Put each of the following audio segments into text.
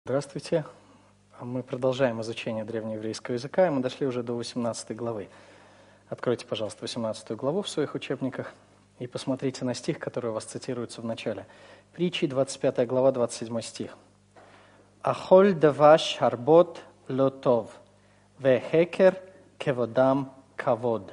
Здравствуйте. Мы продолжаем изучение древнееврейского языка, и мы дошли уже до 18 главы. Откройте, пожалуйста, 18 главу в своих учебниках и посмотрите на стих, который у вас цитируется в начале. Притчи, 25 глава, 27 стих. «Ахоль даваш харбот лотов, вехекер кеводам кавод».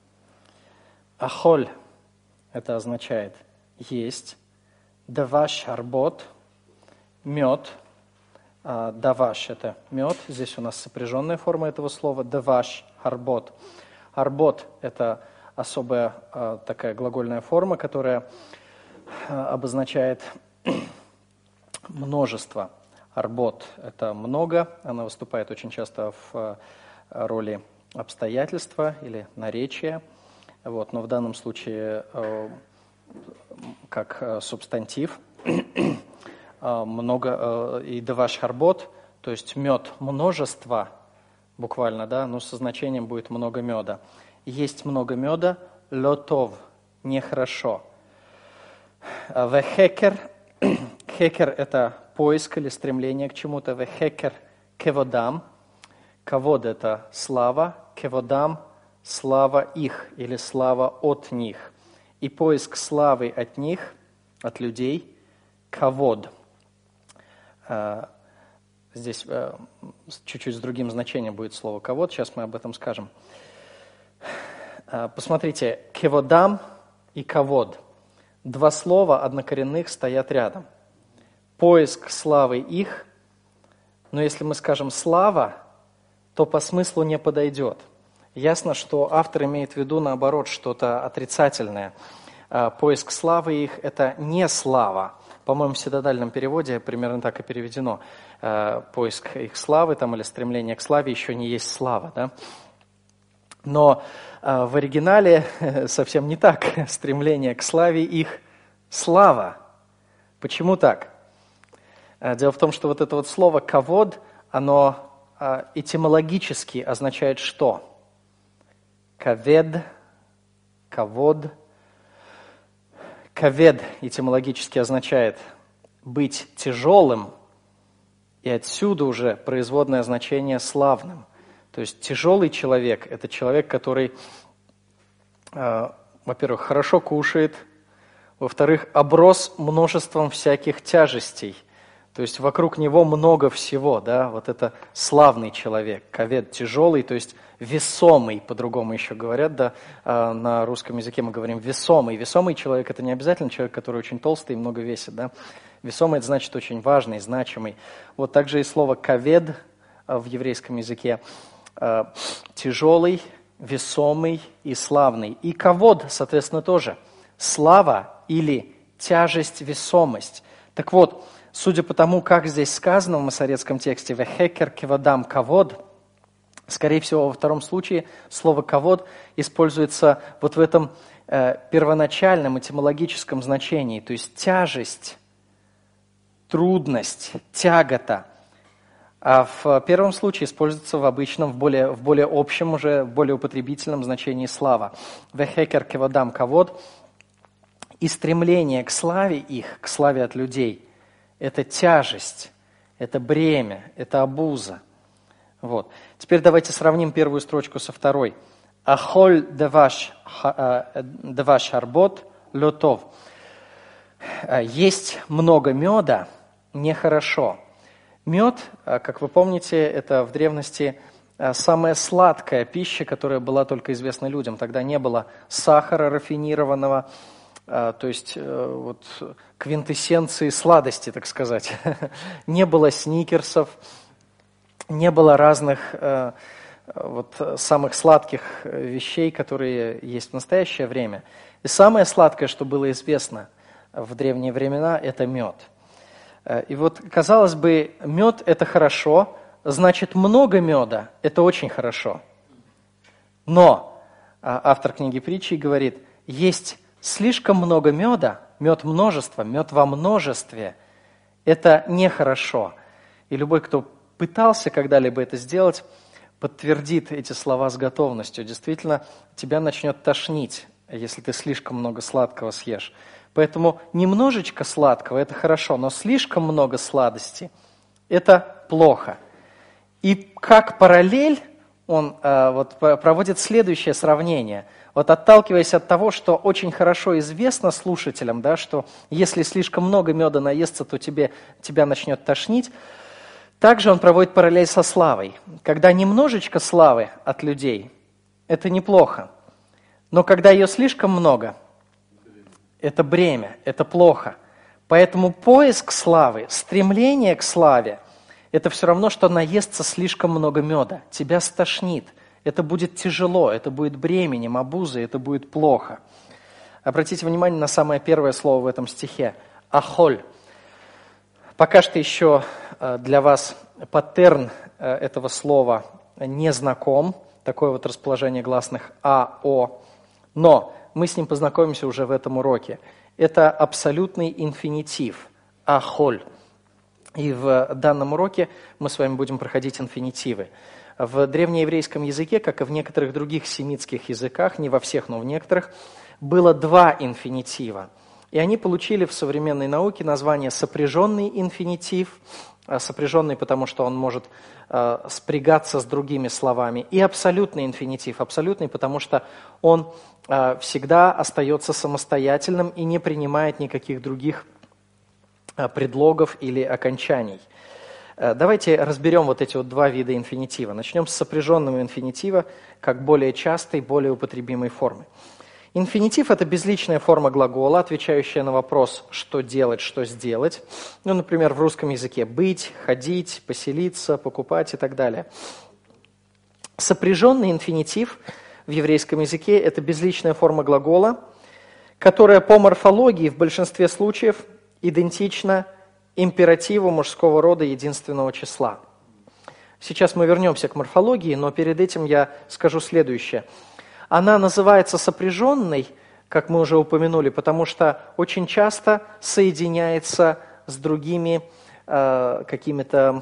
Ахоль – это означает есть, даваш харбот – мед. Даваш – это мед, здесь у нас сопряженная форма этого слова, даваш, харбот. Харбот – это особая такая глагольная форма, которая обозначает множество. Харбот – это много, она выступает очень часто в роли обстоятельства или наречия, но в данном случае как субстантив. Много, и даваш харбот, то есть мед множество, буквально, со значением будет много меда. Есть много меда, лотов, нехорошо. Вехекер, хекер – это поиск или стремление к чему-то. Вехекер кеводам, кавод – это слава, кеводам – слава их или слава от них. И поиск славы от них, от людей, кавод. Здесь чуть-чуть с другим значением будет слово «кавод», сейчас мы об этом скажем. Посмотрите, «кеводам» и «кавод» – два слова однокоренных стоят рядом. Поиск славы их, но если мы скажем «слава», то по смыслу не подойдет. Ясно, что автор имеет в виду, наоборот, что-то отрицательное. Поиск славы их – это не слава. По-моему, в синодальном переводе примерно так и переведено. Поиск их славы или стремление к славе еще не есть слава. Да? Но в оригинале совсем не так. Стремление к славе их слава. Почему так? Дело в том, что вот это слово «кавод», оно этимологически означает что? Кавед, кавод. Кавед этимологически означает быть тяжелым, и отсюда уже производное значение славным. То есть тяжелый человек – это человек, который, во-первых, хорошо кушает, во-вторых, оброс множеством всяких тяжестей. То есть вокруг него много всего, вот это славный человек. Кавед тяжелый, то есть весомый, по-другому еще говорят, на русском языке мы говорим весомый. Весомый человек – это не обязательно человек, который очень толстый и много весит, Весомый – это значит очень важный, значимый. Вот также и слово кавед в еврейском языке – тяжелый, весомый и славный. И кавод, соответственно, тоже слава или тяжесть, весомость. Так вот, судя по тому, как здесь сказано в масоретском тексте «вехекер кеводам кавод», скорее всего, во втором случае слово «кавод» используется вот в этом первоначальном этимологическом значении, то есть тяжесть, трудность, тягота. А в первом случае используется в обычном, в более общем, уже в более употребительном значении слава. «Вехекер кеводам кавод» и стремление к славе их, к славе от людей – это тяжесть, это бремя, это обуза. Теперь давайте сравним первую строчку со второй. «Ахоль даваш харбот лотов». Есть много меда нехорошо. Мед, как вы помните, это в древности самая сладкая пища, которая была только известна людям. Тогда не было сахара рафинированного, то есть квинтэссенции сладости, так сказать. Не было сникерсов, не было разных самых сладких вещей, которые есть в настоящее время. И самое сладкое, что было известно в древние времена, это мед. И казалось бы, мед – это хорошо, значит, много меда – это очень хорошо. Но автор книги Притчи говорит, есть слишком много меда, мед множество, мед во множестве – это нехорошо. И любой, кто пытался когда-либо это сделать, подтвердит эти слова с готовностью. Действительно, тебя начнет тошнить, если ты слишком много сладкого съешь. Поэтому немножечко сладкого – это хорошо, но слишком много сладости Это плохо. И как параллель он проводит следующее сравнение. Вот отталкиваясь от того, что очень хорошо известно слушателям, да, что если слишком много меда наесться, то тебя начнет тошнить. Также он проводит параллель со славой. Когда немножечко славы от людей, это неплохо. Но когда ее слишком много, это бремя, это плохо. Поэтому поиск славы, стремление к славе, это все равно, что наесться слишком много меда. Тебя стошнит. Это будет тяжело, это будет бременем, обузой, это будет плохо. Обратите внимание на самое первое слово в этом стихе – ахоль. Пока что еще для вас паттерн этого слова не знаком, такое вот расположение гласных а, о, но мы с ним познакомимся уже в этом уроке. Это абсолютный инфинитив – ахоль. И в данном уроке мы с вами будем проходить инфинитивы. В древнееврейском языке, как и в некоторых других семитских языках, не во всех, но в некоторых, было два инфинитива. И они получили в современной науке название сопряженный инфинитив, сопряженный, потому что он может спрягаться с другими словами, и абсолютный инфинитив, абсолютный, потому что он всегда остается самостоятельным и не принимает никаких других предлогов или окончаний. Давайте разберем вот эти вот два вида инфинитива. Начнем с сопряженного инфинитива, как более частой, более употребимой формы. Инфинитив – это безличная форма глагола, отвечающая на вопрос «что делать», «что сделать». Ну, например, в русском языке «быть», «ходить», «поселиться», «покупать» и так далее. Сопряженный инфинитив в еврейском языке – это безличная форма глагола, которая по морфологии в большинстве случаев идентична императиву мужского рода единственного числа. Сейчас мы вернемся к морфологии, но перед этим я скажу следующее. Она называется сопряженной, как мы уже упомянули, потому что очень часто соединяется с другими с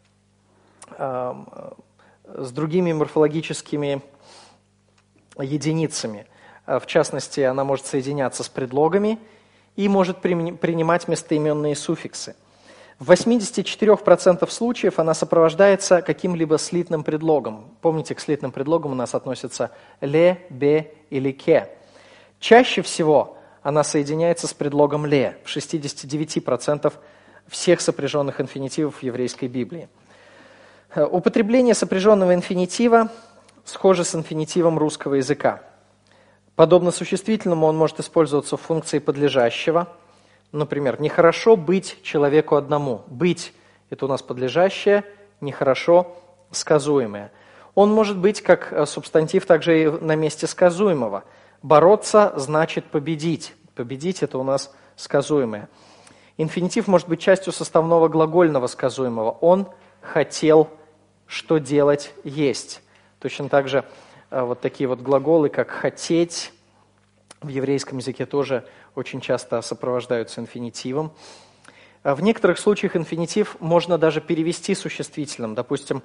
другими морфологическими единицами. В частности, она может соединяться с предлогами и может принимать местоименные суффиксы. В 84% случаев она сопровождается каким-либо слитным предлогом. Помните, к слитным предлогам у нас относятся «ле», «бе» или «ке». Чаще всего она соединяется с предлогом «ле» в 69% всех сопряженных инфинитивов в еврейской Библии. Употребление сопряженного инфинитива схоже с инфинитивом русского языка. Подобно существительному он может использоваться в функции подлежащего. Например, нехорошо быть человеку одному. Быть – это у нас подлежащее, нехорошо – сказуемое. Он может быть как субстантив также и на месте сказуемого. Бороться значит победить. Победить – это у нас сказуемое. Инфинитив может быть частью составного глагольного сказуемого. Он хотел, что делать, есть. Точно так же вот такие вот глаголы, как «хотеть», в еврейском языке тоже очень часто сопровождаются инфинитивом. В некоторых случаях инфинитив можно даже перевести существительным. Допустим,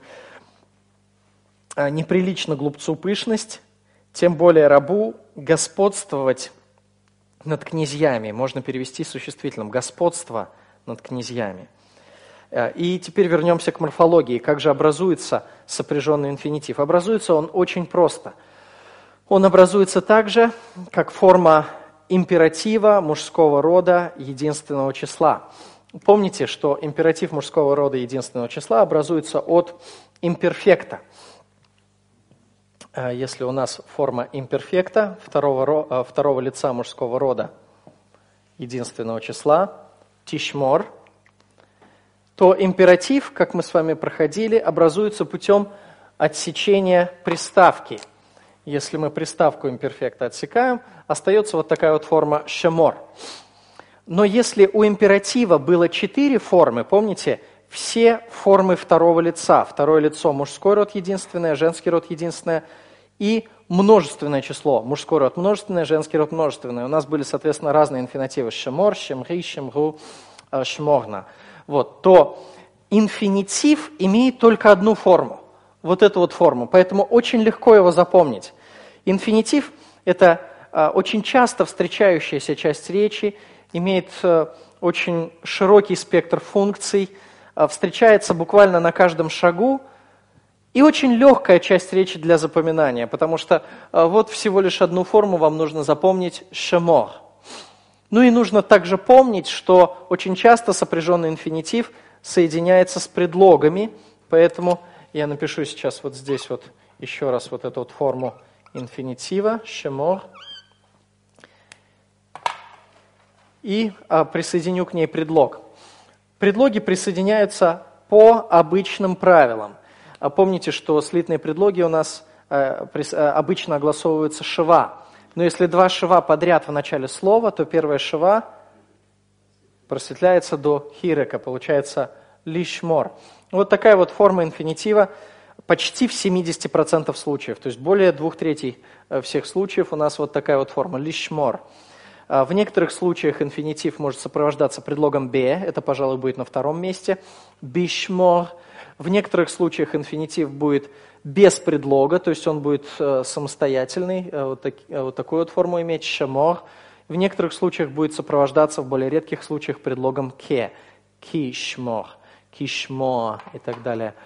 неприлично глупцу пышность, тем более рабу господствовать над князьями. Можно перевести существительным господство над князьями. И теперь вернемся к морфологии. Как же образуется сопряженный инфинитив? Образуется он очень просто. Он образуется так же, как форма императива мужского рода единственного числа. Помните, что императив мужского рода единственного числа образуется от имперфекта. Если у нас форма имперфекта второго лица мужского рода единственного числа, тишмор, то императив, как мы с вами проходили, образуется путем отсечения приставки. Если мы приставку имперфекта отсекаем, остается вот такая вот форма шемор. Но если у императива было 4 формы, помните, все формы второго лица. Второе лицо – мужской род единственное, женский род единственное и множественное число. Мужской род множественное, женский род множественное. У нас были, соответственно, разные инфинитивы – шемор, шемри, шемру, шморна. Вот, то инфинитив имеет только одну форму. Вот эту вот форму, поэтому очень легко его запомнить. Инфинитив – это очень часто встречающаяся часть речи, имеет очень широкий спектр функций, встречается буквально на каждом шагу, и очень легкая часть речи для запоминания, потому что вот всего лишь одну форму вам нужно запомнить – шемор. Ну и нужно также помнить, что очень часто сопряженный инфинитив соединяется с предлогами, поэтому я напишу сейчас вот здесь вот еще раз вот эту вот форму инфинитива, шемор, и присоединю к ней предлог. Предлоги присоединяются по обычным правилам. Помните, что слитные предлоги у нас обычно огласовываются шива. Но если два шива подряд в начале слова, то первая шива просветляется до хирека, получается лишмор. Вот такая вот форма инфинитива почти в 70% случаев. То есть более 2/3 всех случаев у нас вот такая вот форма лишмор. В некоторых случаях инфинитив может сопровождаться предлогом «бе», это, пожалуй, будет на втором месте, бишмор. В некоторых случаях инфинитив будет без предлога, то есть он будет самостоятельный, вот такую вот форму иметь, шемор. В некоторых случаях будет сопровождаться, в более редких случаях, предлогом «ке», кишмор, кишмо и так далее.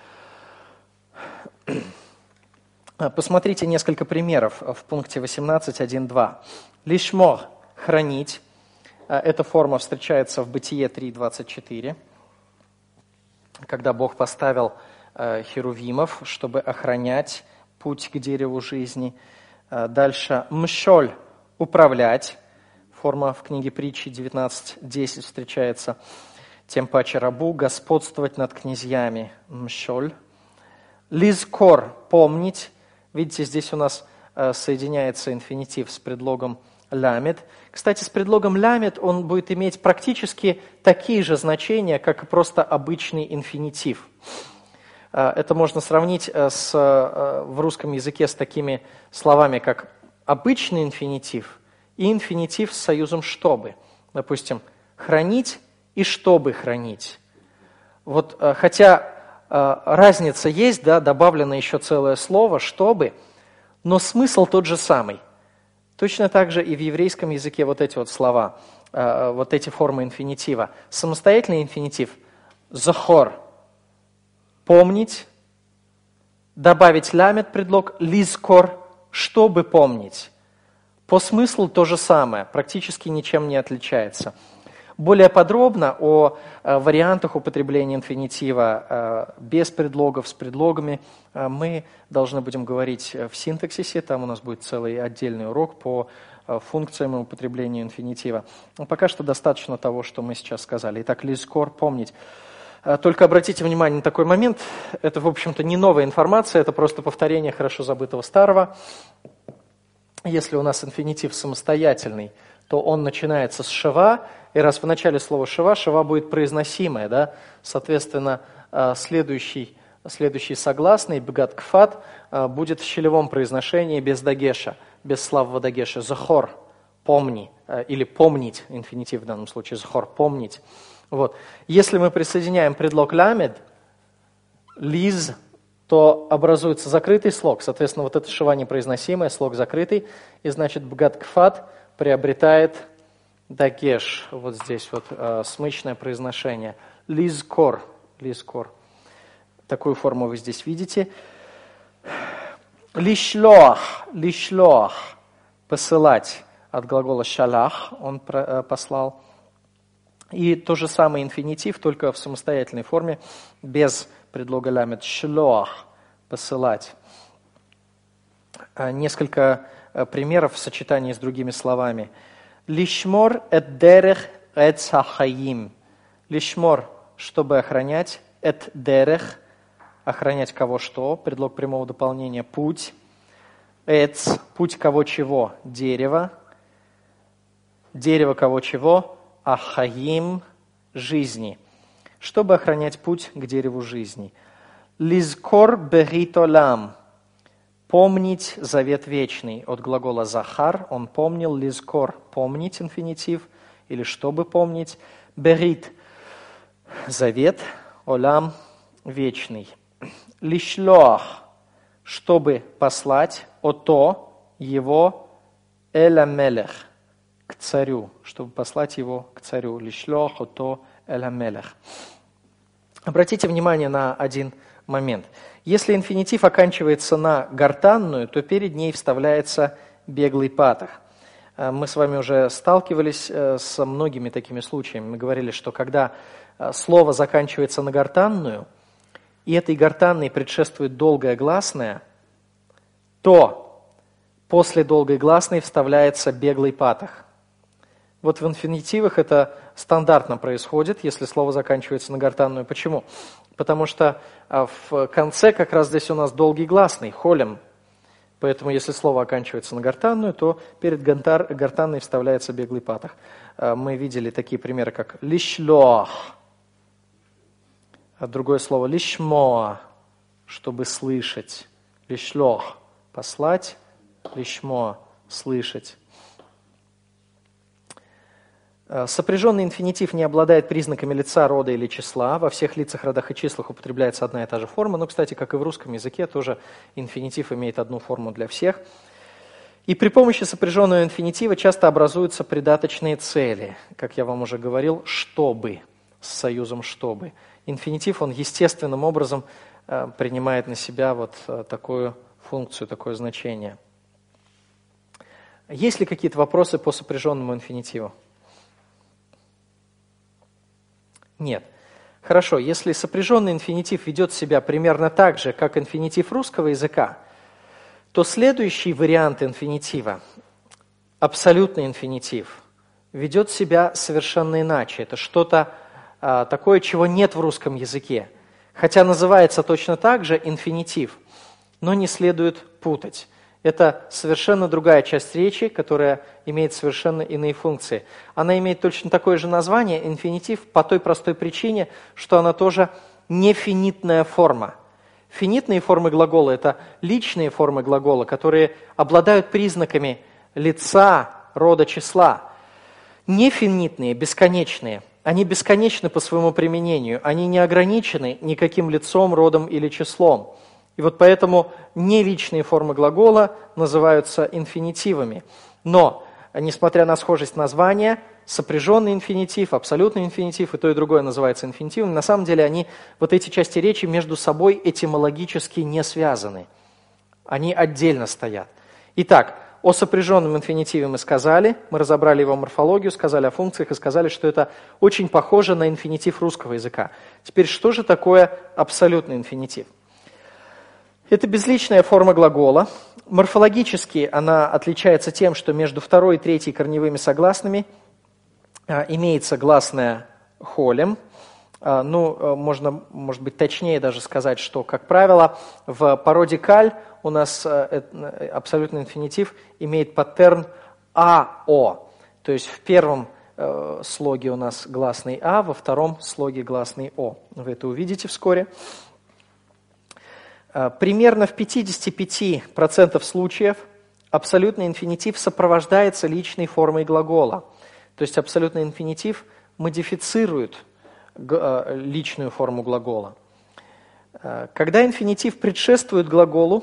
Посмотрите несколько примеров в пункте 18.1.2. Лишмор – хранить. Эта форма встречается в Бытие 3.24, когда Бог поставил херувимов, чтобы охранять путь к дереву жизни. Дальше мшоль – управлять. Форма в книге Притчи 19.10 встречается. Тем паче рабу господствовать над князьями. Мшоль. Лизкор – помнить. Видите, здесь у нас соединяется инфинитив с предлогом лямед. Кстати, с предлогом лямед он будет иметь практически такие же значения, как и просто обычный инфинитив. Это можно сравнить в русском языке с такими словами, как обычный инфинитив и инфинитив с союзом «чтобы». Допустим, хранить и чтобы хранить. Вот, хотя разница есть, да, добавлено еще целое слово «чтобы», но смысл тот же самый. Точно так же и в еврейском языке вот эти вот слова, вот эти формы инфинитива. Самостоятельный инфинитив «захор» – помнить, добавить лямед предлог «лизкор» – чтобы помнить. По смыслу то же самое, практически ничем не отличается. Более подробно о вариантах употребления инфинитива без предлогов, с предлогами мы должны будем говорить в синтаксисе. Там у нас будет целый отдельный урок по функциям и употреблению инфинитива. Но пока что достаточно того, что мы сейчас сказали. Итак, лизкор, помнить. Только обратите внимание на такой момент. Это, в общем-то, не новая информация, это просто повторение хорошо забытого старого. Если у нас инфинитив самостоятельный, то он начинается с шива, и раз в начале слова шива будет произносимое, да? Соответственно, следующий согласный, бгат кфат, будет в щелевом произношении без дагеша, без славного дагеша. Захор, помни, или помнить, инфинитив в данном случае, захор, помнить. Вот. Если мы присоединяем предлог лямед, лиз, то образуется закрытый слог, соответственно, вот это шива непроизносимое, слог закрытый, и значит бгат кфат приобретает дагеш, вот здесь вот смычное произношение. Лизкор, лизкор. Такую форму вы здесь видите. Лишлох, лишлох, посылать, от глагола шалах, он послал. И то же самое инфинитив, только в самостоятельной форме, без предлога лямед. Шлох, посылать. Несколько примеров в сочетании с другими словами. Лишмор эт дерех эт сахаим. Лишмор, чтобы охранять, эт дерех, охранять кого что, предлог прямого дополнения, путь. Эц, путь кого чего, дерево. Дерево кого чего, ахаим, жизни. Чтобы охранять путь к дереву жизни. Лизкор берит олам. Помнить завет вечный. От глагола захар, он помнил, лизкор, помнить, инфинитив, или чтобы помнить. Берит, завет, олам, вечный. Лишлох, чтобы послать, ото, его, эля мелех, к царю, чтобы послать его к царю. Лишлох, ото, эля мелех. Обратите внимание на один момент. Если инфинитив оканчивается на гортанную, то перед ней вставляется беглый патах. Мы с вами уже сталкивались со многими такими случаями. Мы говорили, что когда слово заканчивается на гортанную, и этой гортанной предшествует долгое гласное, то после долгой гласной вставляется беглый патах. Вот в инфинитивах это стандартно происходит, если слово заканчивается на гортанную. Почему? Потому что в конце как раз здесь у нас долгий гласный, холем. Поэтому если слово оканчивается на гортанную, то перед гортанной вставляется беглый патах. Мы видели такие примеры, как лишлох, а другое слово лишмо, чтобы слышать. Лишлох – послать, лишмо – слышать. Сопряженный инфинитив не обладает признаками лица, рода или числа. Во всех лицах, родах и числах употребляется одна и та же форма. Но, кстати, как и в русском языке, тоже инфинитив имеет одну форму для всех. И при помощи сопряженного инфинитива часто образуются придаточные цели. Как я вам уже говорил, «чтобы», с союзом «чтобы». Инфинитив, он естественным образом принимает на себя вот такую функцию, такое значение. Есть ли какие-то вопросы по сопряженному инфинитиву? Нет. Хорошо, если сопряженный инфинитив ведет себя примерно так же, как инфинитив русского языка, то следующий вариант инфинитива, абсолютный инфинитив, ведет себя совершенно иначе. Это что-то такое, чего нет в русском языке. Хотя называется точно так же инфинитив, но не следует путать. Это совершенно другая часть речи, которая имеет совершенно иные функции. Она имеет точно такое же название, инфинитив, по той простой причине, что она тоже не финитная форма. Финитные формы глагола – это личные формы глагола, которые обладают признаками лица, рода, числа. Нефинитные, бесконечные. Они бесконечны по своему применению, они не ограничены никаким лицом, родом или числом. И вот поэтому неличные формы глагола называются инфинитивами. Но, несмотря на схожесть названия, сопряженный инфинитив, абсолютный инфинитив, и то, и другое называется инфинитивом, на самом деле они, вот эти части речи, между собой этимологически не связаны. Они отдельно стоят. Итак, о сопряженном инфинитиве мы сказали, мы разобрали его морфологию, сказали о функциях и сказали, что это очень похоже на инфинитив русского языка. Теперь, что же такое абсолютный инфинитив? Это безличная форма глагола. Морфологически она отличается тем, что между второй и третьей корневыми согласными имеется гласная холем. Можно, может быть, точнее даже сказать, что, как правило, в породе каль у нас абсолютный инфинитив имеет паттерн АО. То есть в первом слоге у нас гласный А, во втором слоге гласный О. Вы это увидите вскоре. Примерно в 55% случаев абсолютный инфинитив сопровождается личной формой глагола. То есть абсолютный инфинитив модифицирует личную форму глагола. Когда инфинитив предшествует глаголу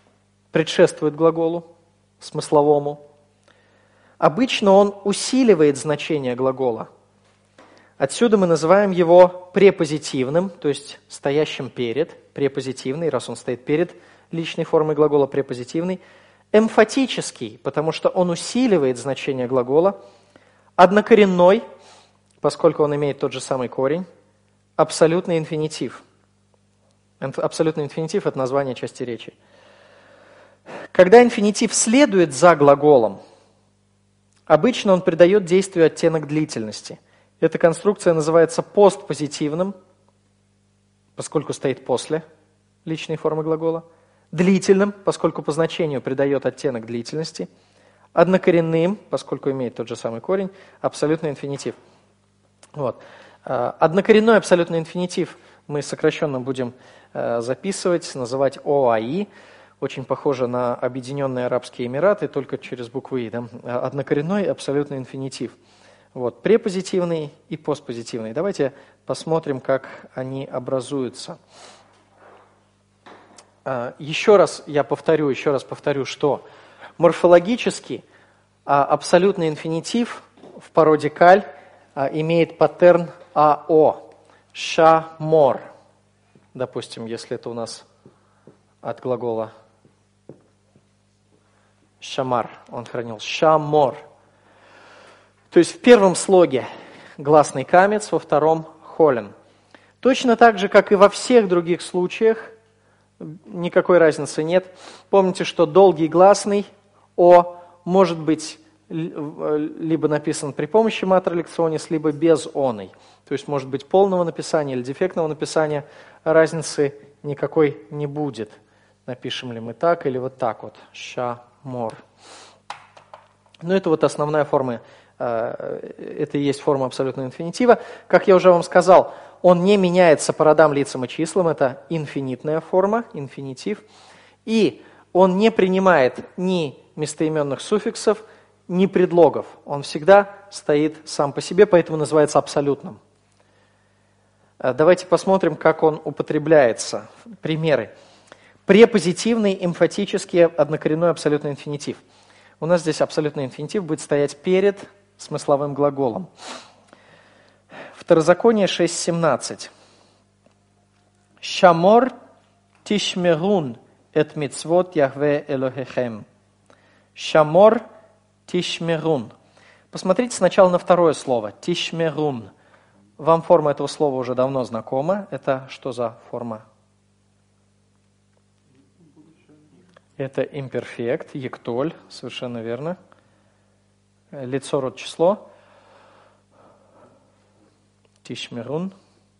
смысловому, обычно он усиливает значение глагола. Отсюда мы называем его препозитивным, то есть стоящим перед, препозитивный, раз он стоит перед личной формой глагола, препозитивный, эмфатический, потому что он усиливает значение глагола, однокоренной, поскольку он имеет тот же самый корень, абсолютный инфинитив. Абсолютный инфинитив – это название части речи. Когда инфинитив следует за глаголом, обычно он придает действию оттенок длительности. Эта конструкция называется постпозитивным, поскольку стоит после личной формы глагола, длительным, поскольку по значению придает оттенок длительности, однокоренным, поскольку имеет тот же самый корень, абсолютный инфинитив. Вот. Однокоренной абсолютный инфинитив мы сокращенно будем записывать, называть ОАИ. Очень похоже на Объединенные Арабские Эмираты, только через букву И. Да? Однокоренной абсолютный инфинитив. Вот. Препозитивный и постпозитивный. Давайте посмотрим, как они образуются. Еще раз повторю, что морфологически абсолютный инфинитив в породе каль имеет паттерн АО. Шамор. Допустим, если это у нас от глагола шамар, он хранил. Шамор. То есть в первом слоге гласный камец, во втором холен. Точно так же, как и во всех других случаях, никакой разницы нет. Помните, что долгий гласный «о» может быть либо написан при помощи матер-лекционис, либо без «оной». То есть может быть полного написания или дефектного написания, разницы никакой не будет. Напишем ли мы так или вот так вот. Шамор. Ну это вот основная форма, это и есть форма абсолютного инфинитива. Как я уже вам сказал, он не меняется по родам, лицам и числам, это инфинитная форма, инфинитив. И он не принимает ни местоименных суффиксов, ни предлогов. Он всегда стоит сам по себе, поэтому называется абсолютным. Давайте посмотрим, как он употребляется. Примеры. Препозитивный, эмфатический, однокоренной абсолютный инфинитив. У нас здесь абсолютный инфинитив будет стоять перед смысловым глаголом. Второзаконие 6.17. Шамор тишмерун эт мицвот Яхве Элохехем. Шамор тишмерун. Посмотрите сначала на второе слово. Тишмерун. Вам форма этого слова уже давно знакома. Это что за форма? Это имперфект, ектоль, совершенно верно. Лицо, род, число. Тишмерун.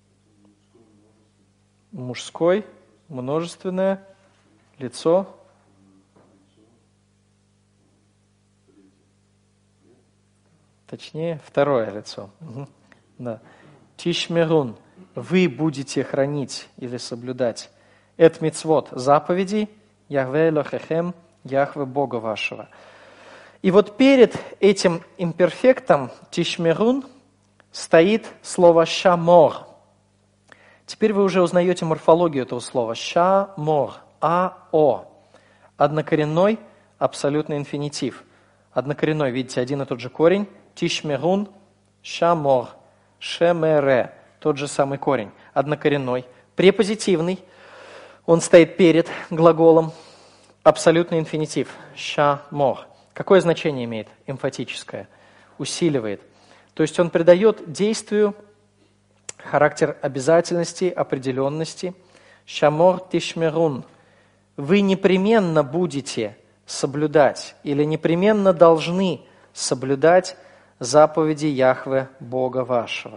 Мужской, множественное, лицо. Точнее, второе лицо. Угу. Да. Тишмерун. Вы будете хранить или соблюдать. Эт мицвот заповедей. Яхве Элохехем, Яхве Бога вашего. И вот перед этим имперфектом тишмерун стоит слово шамор. Теперь вы уже узнаете морфологию этого слова. Шамор, а-о. Однокоренной абсолютный инфинитив. Однокоренной, видите, один и тот же корень. Тишмерун, шамор, шемере. Тот же самый корень. Однокоренной. Препозитивный. Он стоит перед глаголом. Абсолютный инфинитив. Шамор. Какое значение имеет? Эмфатическое. Усиливает. То есть он придает действию характер обязательности, определенности. Шамор тишмерун. Вы непременно будете соблюдать или непременно должны соблюдать заповеди Яхве Бога вашего.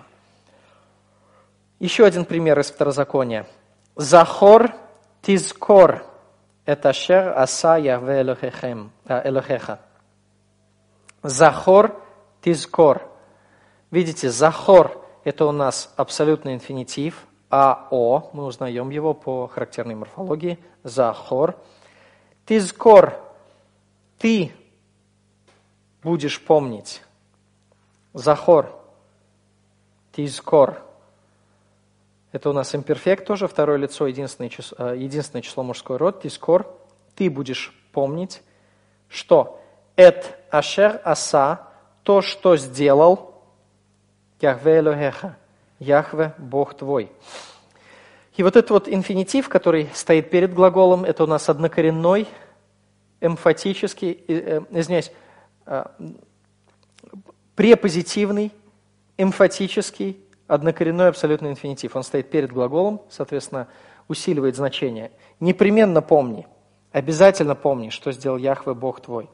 Еще один пример из Второзакония. Захор тизкор. Это шер аса Яхве Элохеха. Захор тизкор. Видите, захор – это у нас абсолютный инфинитив, а-о, мы узнаем его по характерной морфологии. Захор. Тизкор – ты будешь помнить. Захор. Тизкор. Это у нас имперфект тоже, второе лицо, единственное число мужской род, тискор. Ты будешь помнить, что эт ашер аса, то, что сделал Яхве Элохеха, Яхве, Бог твой. И вот этот вот инфинитив, который стоит перед глаголом, это у нас однокоренной, эмфатический, препозитивный, эмфатический, однокоренной абсолютный инфинитив. Он стоит перед глаголом, соответственно, усиливает значение. Непременно помни, обязательно помни, что сделал Яхве, Бог твой.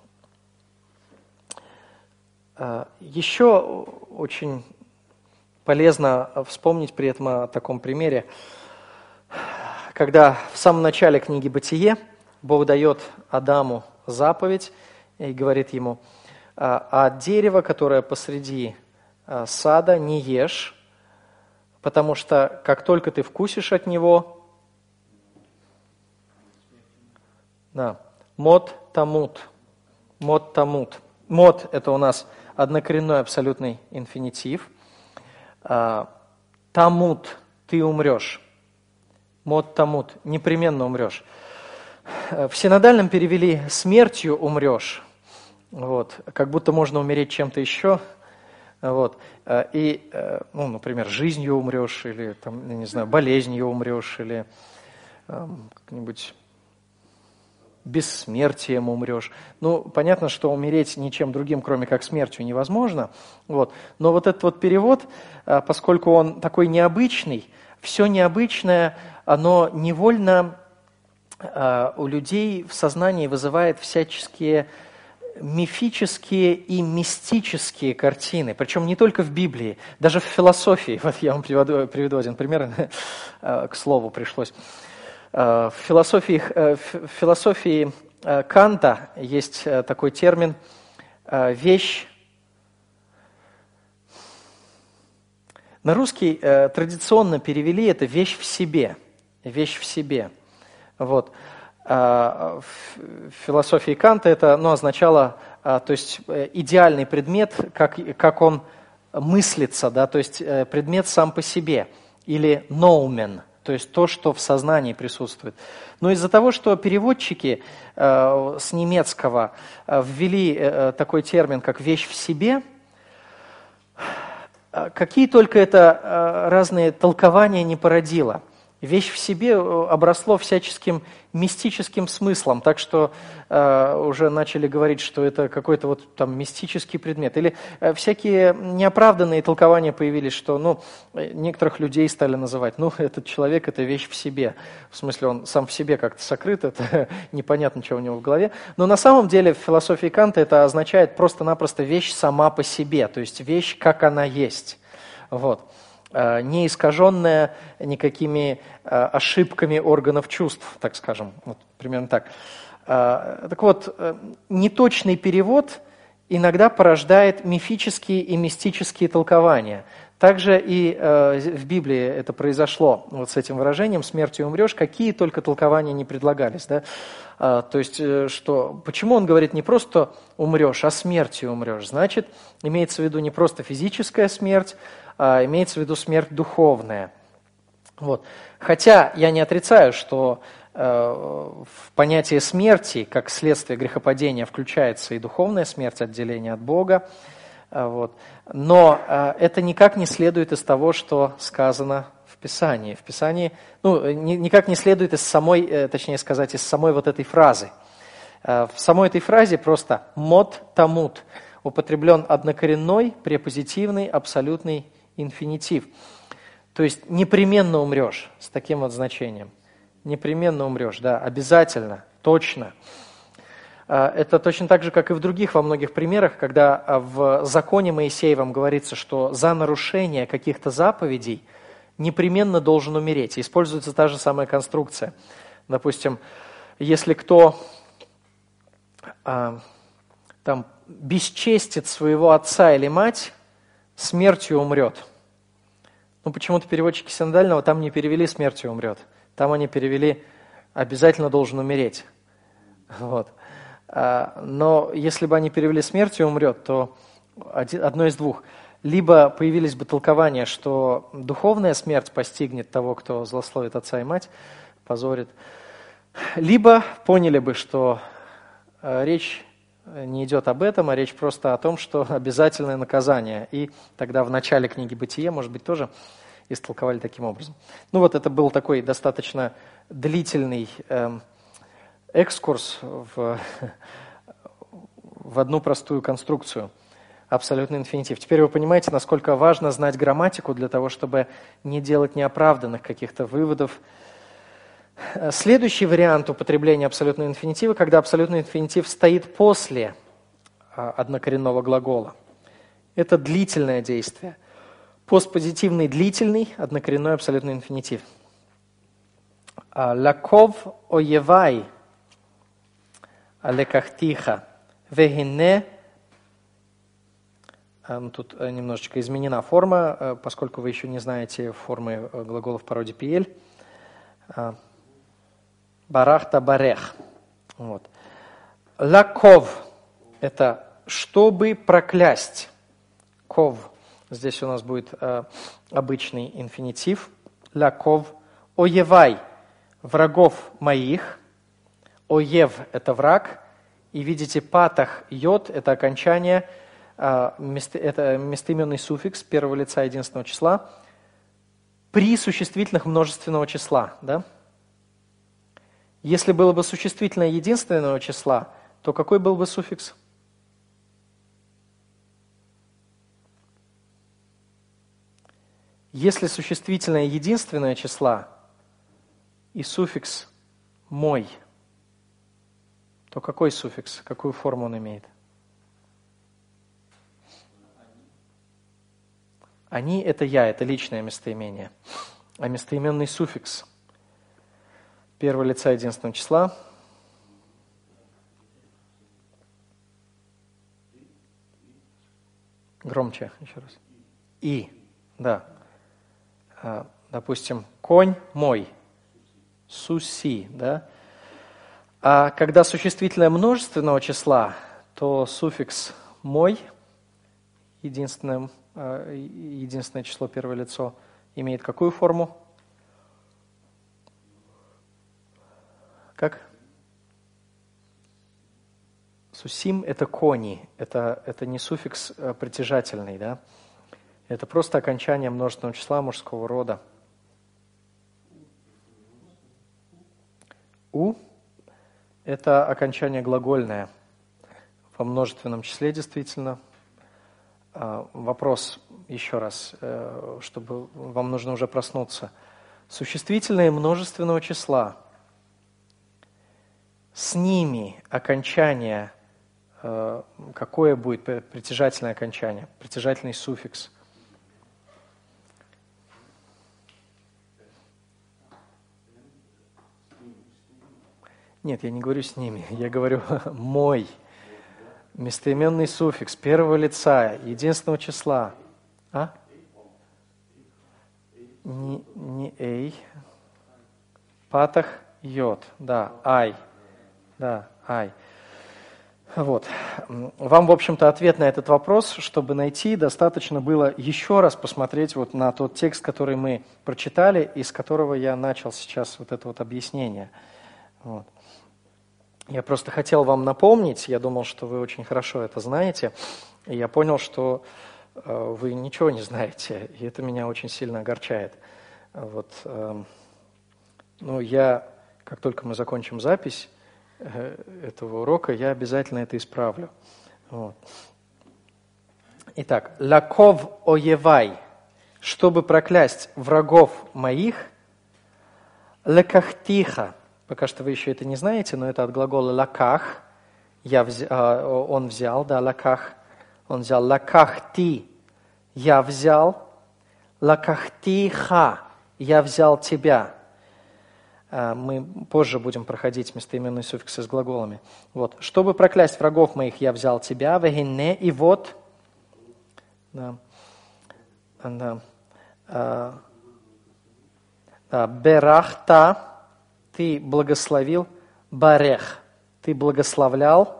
Еще очень полезно вспомнить при этом о таком примере, когда в самом начале книги «Бытие» Бог дает Адаму заповедь и говорит ему: «А дерево, которое посреди сада, не ешь, потому что как только ты вкусишь от него, мот тамут». Мот – это у нас однокоренной абсолютный инфинитив. Тамут – ты умрешь. Мот тамут – непременно умрешь. В синодальном перевели «смертью умрешь». Вот. Как будто можно умереть чем-то еще. Вот. И, ну, например, жизнью умрешь, или, там, я не знаю, болезнью умрешь, или как-нибудь бессмертием умрешь. Ну, понятно, что умереть ничем другим, кроме как смертью, невозможно. Вот. Но вот этот вот перевод, поскольку он такой необычный, все необычное, оно невольно у людей в сознании вызывает всяческие мифические и мистические картины, причем не только в Библии, даже в философии. Вот я вам приведу один пример, к слову пришлось. В философии Канта есть такой термин «вещь». На русский традиционно перевели это «вещь в себе». «Вещь в себе». Вот. В философии Канта это означало, то есть идеальный предмет, как он мыслится, да, то есть предмет сам по себе, или «noumen», то есть то, что в сознании присутствует. Но из-за того, что переводчики с немецкого ввели такой термин, как «вещь в себе», какие только это разные толкования не породило. Вещь в себе обросло всяческим мистическим смыслом, так что уже начали говорить, что это какой-то вот там мистический предмет. Или всякие неоправданные толкования появились, что некоторых людей стали называть, этот человек – это вещь в себе. В смысле, он сам в себе как-то сокрыт, это непонятно, что у него в голове. Но на самом деле в философии Канта это означает просто-напросто вещь сама по себе, то есть вещь, как она есть. Вот. Не искаженная никакими ошибками органов чувств, так скажем, вот примерно так. Так вот, неточный перевод иногда порождает мифические и мистические толкования. Также и в Библии это произошло вот с этим выражением «смертью умрешь», какие только толкования не предлагались. Да? То есть, почему он говорит не просто умрешь, а смертью умрешь? Значит, имеется в виду не просто физическая смерть, а имеется в виду смерть духовная. Вот. Хотя я не отрицаю, что в понятие смерти, как следствие грехопадения, включается и духовная смерть, отделение от Бога. Вот. Но это никак не следует из того, что сказано в Писании. В Писании, никак не следует из самой, точнее сказать, из самой вот этой фразы. В самой этой фразе просто «мот тамут» употреблен однокоренной, препозитивный, абсолютный инфинитив. То есть непременно умрешь, с таким вот значением. Непременно умрешь, да, обязательно, точно. Это точно так же, как и в других во многих примерах, когда в законе Моисеевом говорится, что за нарушение каких-то заповедей непременно должен умереть. Используется та же самая конструкция. Допустим, если кто бесчестит своего отца или мать, смертью умрет. Почему-то переводчики синодального там не перевели «смертью умрет». Там они перевели «обязательно должен умереть». Вот. Но если бы они перевели «смертью умрет», то одно из двух. Либо появились бы толкования, что духовная смерть постигнет того, кто злословит отца и мать, позорит. Либо поняли бы, что речь не идет об этом, а речь просто о том, что обязательное наказание. И тогда в начале книги «Бытие», может быть, тоже истолковали таким образом. Это был такой достаточно длительный экскурс в одну простую конструкцию. Абсолютный инфинитив. Теперь вы понимаете, насколько важно знать грамматику для того, чтобы не делать неоправданных каких-то выводов. Следующий вариант употребления абсолютного инфинитива, когда абсолютный инфинитив стоит после однокоренного глагола. Это длительное действие. Постпозитивный длительный, однокоренной абсолютный инфинитив. Лаков оевай лекахтиха вегине. Тут немножечко изменена форма, поскольку вы еще не знаете формы глаголов по роде пиель. Барахта барех. Вот. Лаков – это чтобы проклясть. Ков. Здесь у нас будет обычный инфинитив. Лаков. Оевай – врагов моих. Оев – это враг. И видите, патах, йод – это окончание это местоименный суффикс первого лица единственного числа при существительных множественного числа. Да? Если было бы существительное единственного числа, то какой был бы суффикс? Если существительное единственное числа и суффикс «мой», то какой суффикс, какую форму он имеет? «Они» — это «я», это личное местоимение. А местоименный суффикс первого лица единственного числа громче еще раз. «И», да. Допустим, конь мой, суси, да? А когда существительное множественного числа, то суффикс мой, единственное число, первое лицо, имеет какую форму? Как? Сусим – это кони, это не суффикс притяжательный, да? Это просто окончание множественного числа мужского рода. У – это окончание глагольное. Во множественном числе действительно. Вопрос еще раз, чтобы вам нужно уже проснуться. Существительные множественного числа. С ними окончание, какое будет притяжательное окончание, притяжательный суффикс? Нет, я не говорю с ними, я говорю «мой». Местоименный суффикс первого лица, единственного числа. А? Не «эй». Патах «йод». Да, «ай». Да, «ай». Вот. Вам, в общем-то, ответ на этот вопрос, чтобы найти, достаточно было еще раз посмотреть вот на тот текст, который мы прочитали, из которого я начал сейчас вот это вот объяснение. Вот. Я просто хотел вам напомнить, я думал, что вы очень хорошо это знаете, и я понял, что вы ничего не знаете, и это меня очень сильно огорчает. Вот. Ну, я, как только мы закончим запись этого урока, я обязательно это исправлю. Вот. Итак, «лаков оевай», чтобы проклясть врагов моих, «лекахтиха». Пока что вы еще это не знаете, но это от глагола «лаках», он взял, да, «лаках», он взял, «лакахти», я взял, «лакахтиха», я взял тебя. Мы позже будем проходить местоименные суффиксы с глаголами. Вот. Чтобы проклясть врагов моих, я взял тебя, «вегине», и вот, да, «берахта», ты благословил, барех, ты благословлял,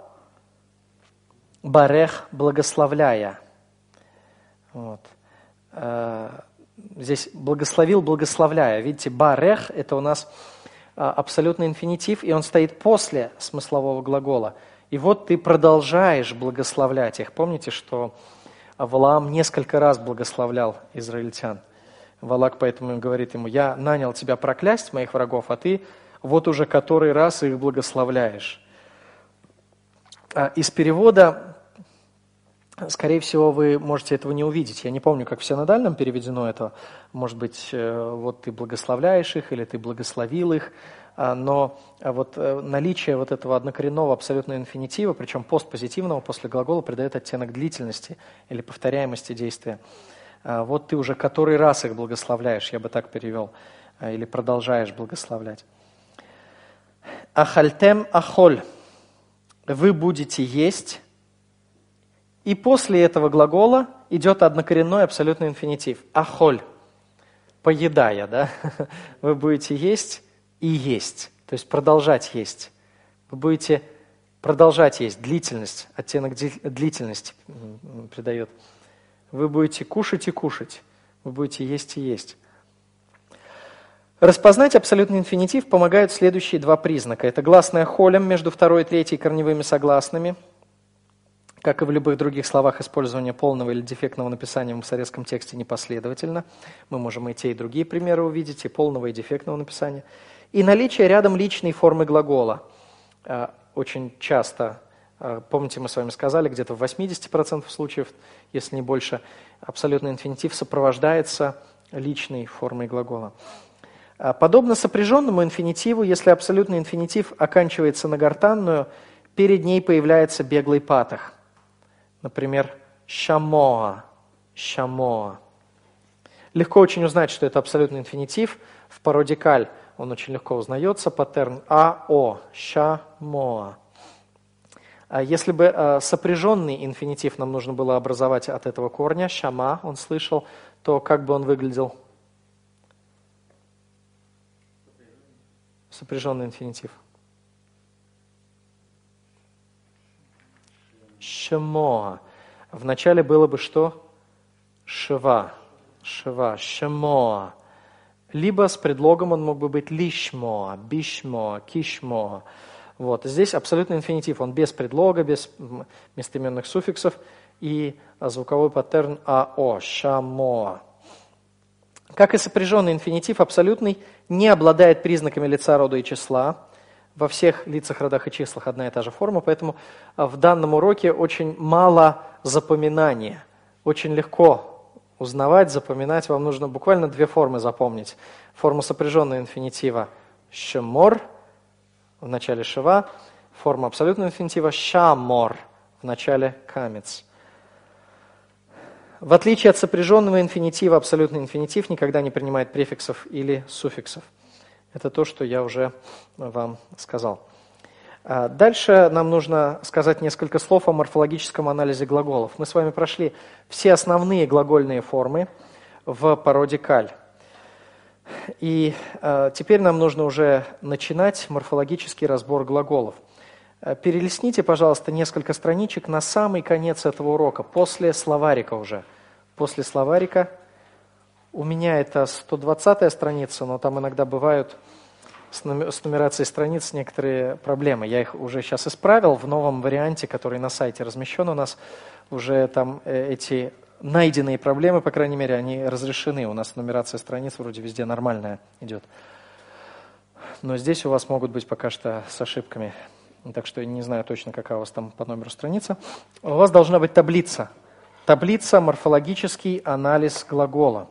барех, благословляя. Вот. Здесь благословил, благословляя. Видите, барех – это у нас абсолютный инфинитив, и он стоит после смыслового глагола. И вот ты продолжаешь благословлять их. Помните, что Авраам несколько раз благословлял израильтян? Валак поэтому говорит ему: я нанял тебя проклясть моих врагов, а ты вот уже который раз их благословляешь. Из перевода, скорее всего, вы можете этого не увидеть. Я не помню, как в синодальном переведено это. Может быть, вот ты благословляешь их, или ты благословил их. Но вот наличие вот этого однокоренного абсолютного инфинитива, причем постпозитивного после глагола, придает оттенок длительности или повторяемости действия. Вот ты уже который раз их благословляешь, я бы так перевел, или продолжаешь благословлять. Ахальтем ахоль, вы будете есть, и после этого глагола идет однокоренной абсолютный инфинитив. Ахоль, поедая, да? Вы будете есть и есть, то есть продолжать есть. Вы будете продолжать есть, длительность, оттенок длительности придает. Вы будете кушать и кушать, вы будете есть и есть. Распознать абсолютный инфинитив помогают следующие два признака. Это гласная холем между второй и третьей корневыми согласными, Как и в любых других словах, использование полного или дефектного написания в масорецком тексте непоследовательно. Мы можем и те, и другие примеры увидеть, и полного, и дефектного написания. И наличие рядом личной формы глагола. Очень часто, помните, мы с вами сказали, где-то в 80% случаев, если не больше, абсолютный инфинитив сопровождается личной формой глагола. Подобно сопряженному инфинитиву, если абсолютный инфинитив оканчивается на гортанную, перед ней появляется беглый патах. Например, «шамоа», «шамоа». Легко очень узнать, что это абсолютный инфинитив. В породе каль он очень легко узнается. Паттерн «а-о», «шамоа». Если бы сопряженный инфинитив нам нужно было образовать от этого корня, «шама», он слышал, то как бы он выглядел? Сопряженный инфинитив. Шемоа. Вначале было бы что? Шива. Шива. Шемоа. Либо с предлогом он мог бы быть лишмоа, бишмоа, кишмоа. Вот. Здесь абсолютный инфинитив. Он без предлога, без местоименных суффиксов. И звуковой паттерн ао. Шамоа. Как и сопряженный инфинитив, абсолютный не обладает признаками лица, рода и числа. Во всех лицах, родах и числах одна и та же форма, поэтому в данном уроке очень мало запоминания. Очень легко узнавать, запоминать. Вам нужно буквально две формы запомнить. Форму сопряженного инфинитива «шемор» в начале «шива», форма абсолютного инфинитива «шамор» в начале «камец». В отличие от сопряженного инфинитива, абсолютный инфинитив никогда не принимает префиксов или суффиксов. Это то, что я уже вам сказал. Дальше нам нужно сказать несколько слов о морфологическом анализе глаголов. Мы с вами прошли все основные глагольные формы в породе каль. И теперь нам нужно уже начинать морфологический разбор глаголов. Перелистните, пожалуйста, несколько страничек на самый конец этого урока, после словарика уже. После словарика. У меня это 120-я страница, но там иногда бывают с нумерацией страниц некоторые проблемы. Я их уже сейчас исправил в новом варианте, который на сайте размещен у нас. Уже там эти найденные проблемы, по крайней мере, они разрешены. У нас нумерация страниц вроде везде нормальная идет. Но здесь у вас могут быть пока что с ошибками. Так что я не знаю точно, какая у вас там по номеру страница. У вас должна быть таблица. Таблица «Морфологический анализ глагола».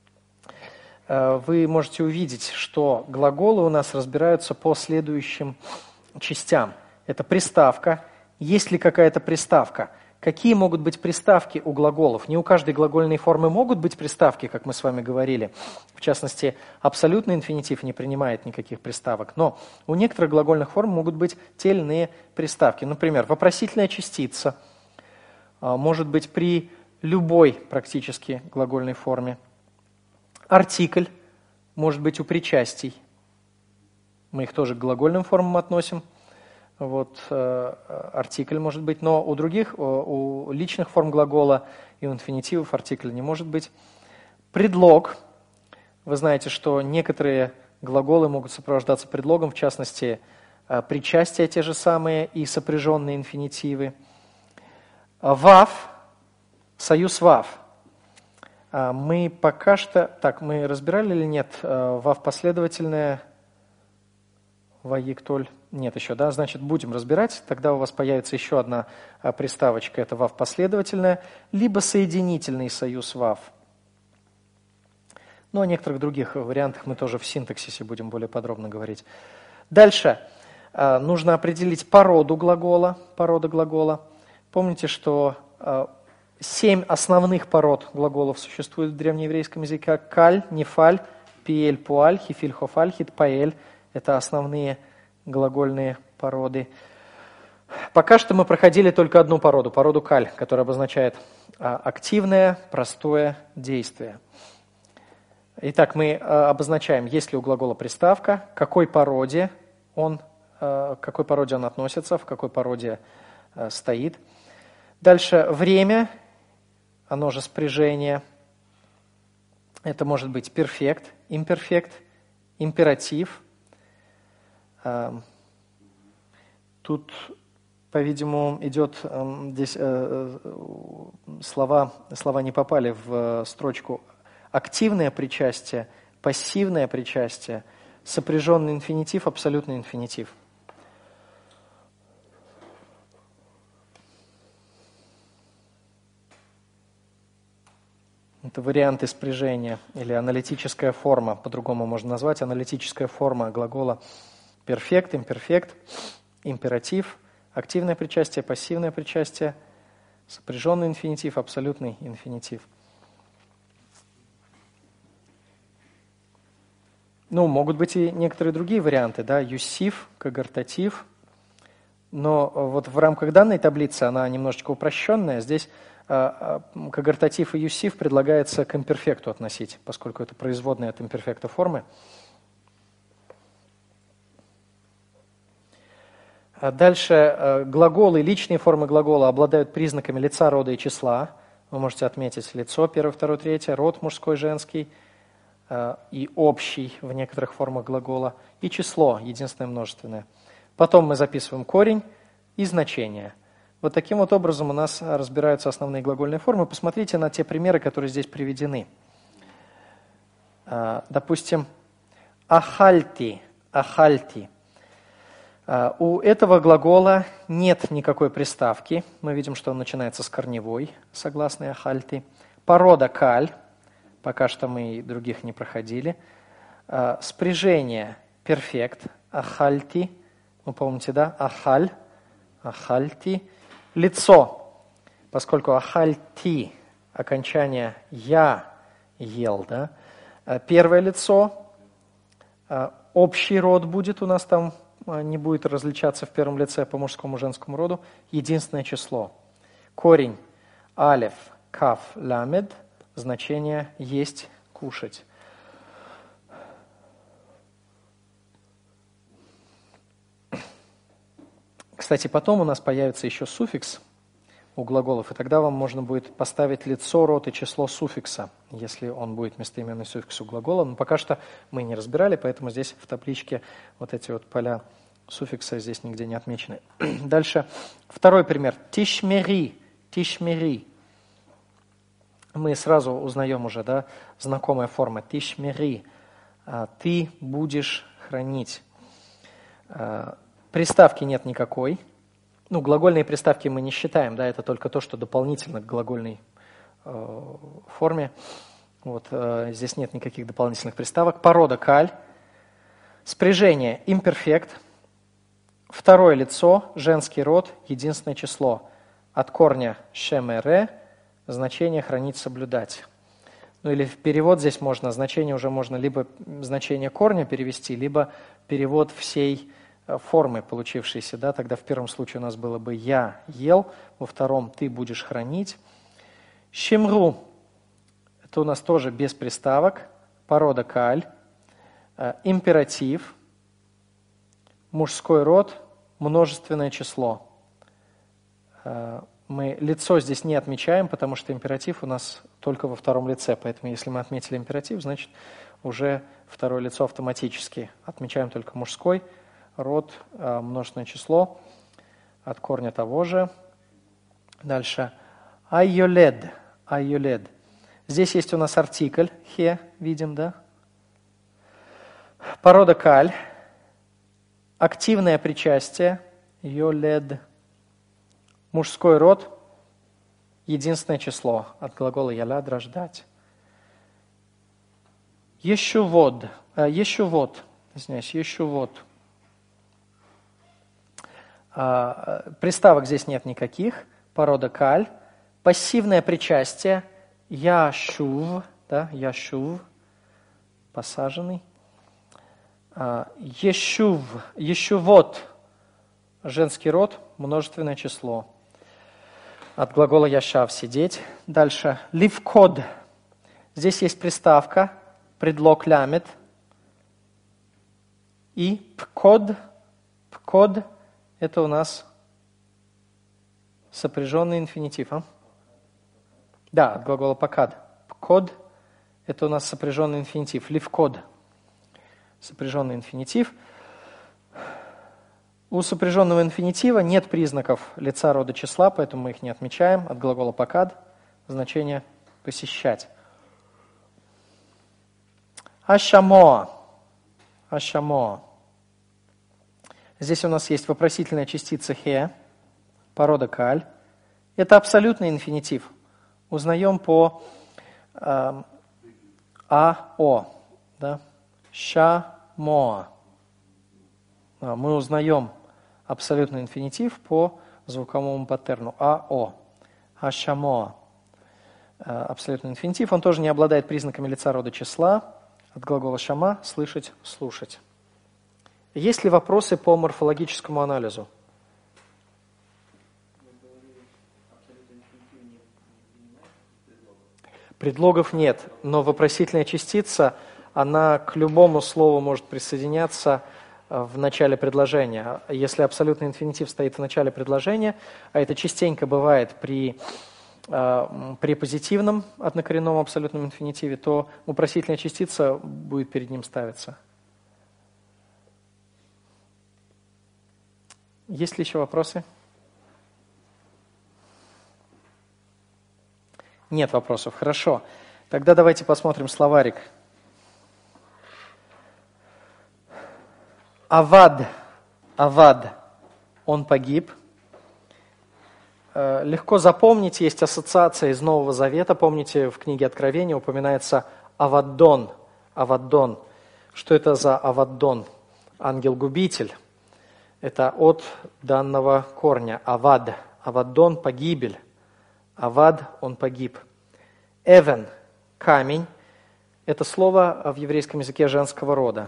Вы можете увидеть, что глаголы у нас разбираются по следующим частям. Это приставка. Есть ли какая-то приставка? Какие могут быть приставки у глаголов? Не у каждой глагольной формы могут быть приставки, как мы с вами говорили. В частности, абсолютный инфинитив не принимает никаких приставок. Но у некоторых глагольных форм могут быть те или иные приставки. Например, вопросительная частица может быть при любой практически глагольной форме. Артикль может быть у причастий. Мы их тоже к глагольным формам относим. Вот, артикль может быть, но у других, у личных форм глагола и у инфинитивов артикль не может быть. Предлог. Вы знаете, что некоторые глаголы могут сопровождаться предлогом, в частности, причастия те же самые и сопряженные инфинитивы. Вав, союз вав. Мы пока что... Так, мы разбирали или нет? Вав последовательная, ваиктоль... Нет еще, да? Значит, будем разбирать. Тогда у вас появится еще одна приставочка. Это вав последовательная, либо соединительный союз вав. Но о некоторых других вариантах мы тоже в синтаксисе будем более подробно говорить. Дальше нужно определить породу глагола. Порода глагола. Помните, что 7 основных пород глаголов существует в древнееврейском языке. Каль, нефаль, пиэль, пуаль, хифиль, хофаль, хит, паэль. Это основные глагольные породы. Пока что мы проходили только одну породу каль, которая обозначает активное, простое действие. Итак, мы обозначаем, есть ли у глагола приставка, к какой породе он относится, в какой породе стоит. Дальше время, оно же спряжение. Это может быть перфект, имперфект, императив. Тут по-видимому, идет здесь слова не попали в строчку активное причастие, пассивное причастие, сопряженный инфинитив, абсолютный инфинитив. Это варианты спряжения или аналитическая форма, по-другому можно назвать, аналитическая форма глагола перфект, имперфект, императив, активное причастие, пассивное причастие, сопряженный инфинитив, абсолютный инфинитив. Ну, могут быть и некоторые другие варианты, да, юссив, когортатив, но вот в рамках данной таблицы она немножечко упрощенная, здесь когортатив и юссив предлагается к имперфекту относить, поскольку это производные от имперфекта формы. Дальше глаголы, личные формы глагола обладают признаками лица, рода и числа. Вы можете отметить лицо, первое, второе, третье, род мужской, женский и общий в некоторых формах глагола, и число, единственное множественное. Потом мы записываем корень и значение. Вот таким вот образом у нас разбираются основные глагольные формы. Посмотрите на те примеры, которые здесь приведены. Допустим, ахальти, ахальти. У этого глагола нет никакой приставки. Мы видим, что он начинается с корневой, согласно ахальти. Порода каль. Пока что мы других не проходили. Спряжение перфект, ахальти. Вы помните, да? Ахаль, ахальти. Лицо, поскольку ахальти, окончание я ел, да? Первое лицо, общий род будет у нас там, не будет различаться в первом лице по мужскому и женскому роду, единственное число. Корень алеф, каф, ламед, значение есть, кушать. Кстати, потом у нас появится еще суффикс у глаголов, и тогда вам можно будет поставить лицо, род и число суффикса, если он будет местоименный суффикс у глагола. Но пока что мы не разбирали, поэтому здесь в табличке вот эти вот поля суффикса здесь нигде не отмечены. Дальше второй пример. Тишмери, тишмери. Мы сразу узнаем уже, да, знакомая форма. Тишмери. Ты будешь хранить. Приставки нет никакой. Ну, глагольные приставки мы не считаем, да, это только то, что дополнительно к глагольной форме. Вот, здесь нет никаких дополнительных приставок. Порода каль. Спряжение имперфект. Второе лицо, женский род, единственное число. От корня шемере, значение хранить, соблюдать. Ну или в перевод здесь можно, значение уже можно либо значение корня перевести, либо перевод всей формы получившейся, да, тогда в первом случае у нас было бы «я ел», во втором «ты будешь хранить». Щемру – это у нас тоже без приставок, порода каль, императив, мужской род, множественное число. Мы лицо здесь не отмечаем, потому что императив у нас только во втором лице, поэтому если мы отметили императив, значит уже второе лицо автоматически. Отмечаем только мужской род, множественное число, от корня того же. Дальше. Айолед. Айолед. Здесь есть у нас артикль хе, видим, да? Порода каль. Активное причастие. Йолед. Мужской род. Единственное число. От глагола яляд – рождать. Ешувод. Ешувод. Извиняюсь, ешувод. Приставок здесь нет никаких. Порода каль. Пассивное причастие. Яшув. Да, яшув. Посаженный. Ешув. Ешувот. Женский род. Множественное число. От глагола яшав – сидеть. Дальше. Ливкод. Здесь есть приставка. Предлог лямет. И пкод. Пкод. Это у нас сопряженный инфинитив. Да, от глагола покад. Пкод – это у нас сопряженный инфинитив. Ливкод – сопряженный инфинитив. У сопряженного инфинитива нет признаков лица, рода, числа, поэтому мы их не отмечаем. От глагола «покад» значение «посещать». Ашамоа. Ашамоа. Здесь у нас есть вопросительная частица «хе», порода «каль». Это абсолютный инфинитив. Узнаем по «а-о». Да? Ша-моа. Мы узнаем абсолютный инфинитив по звуковому паттерну «а-о». Ашамоа. Абсолютный инфинитив. Он тоже не обладает признаками лица, рода, числа. От глагола «шама» – слышать, слушать. Есть ли вопросы по морфологическому анализу? Предлогов нет, но вопросительная частица, она к любому слову может присоединяться в начале предложения. Если абсолютный инфинитив стоит в начале предложения, а это частенько бывает при позитивном однокоренном абсолютном инфинитиве, то вопросительная частица будет перед ним ставиться. Есть ли еще вопросы? Нет вопросов. Хорошо. Тогда давайте посмотрим словарик. Авад. Авад. Он погиб. Легко запомнить, есть ассоциация из Нового Завета. Помните, в книге Откровения упоминается Аваддон. Аваддон. Что это за Аваддон? Ангел-губитель. Это от данного корня. Авад. Аваддон – погибель. Авад – он погиб. Эвен – камень. Это слово в еврейском языке женского рода.